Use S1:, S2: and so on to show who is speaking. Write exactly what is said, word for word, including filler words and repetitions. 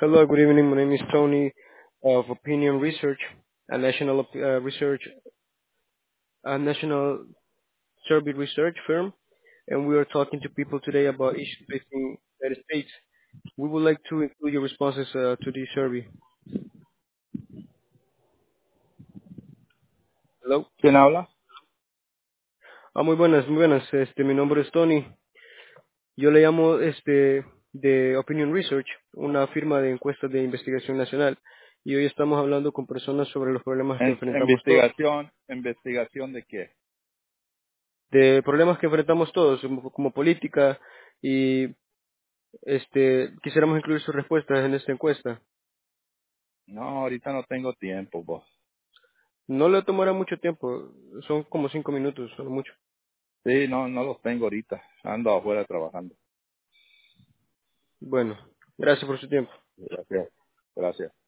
S1: Hello, good evening. My name is Tony of Opinion Research, a national uh, research, a national survey research firm, and we are talking to people today about issues facing the United States. We would like to include your responses uh, to this survey. Hello.
S2: ¿Quién habla?
S1: Ah, muy buenas, muy buenas. Este, mi nombre es Tony. Yo le llamo este de Opinion Research, una firma de encuestas de investigación nacional, y hoy estamos hablando con personas sobre los problemas que
S2: En-
S1: enfrentamos todos.
S2: investigación, investigación de qué?
S1: De problemas que enfrentamos todos como, como política y este quisiéramos incluir sus respuestas en esta encuesta.
S2: No, ahorita no tengo tiempo, vos.
S1: No le tomará mucho tiempo, son como cinco minutos, solo mucho.
S2: Sí, no, no los tengo ahorita. Ando afuera trabajando.
S1: Bueno, gracias por su tiempo.
S2: Gracias. Gracias.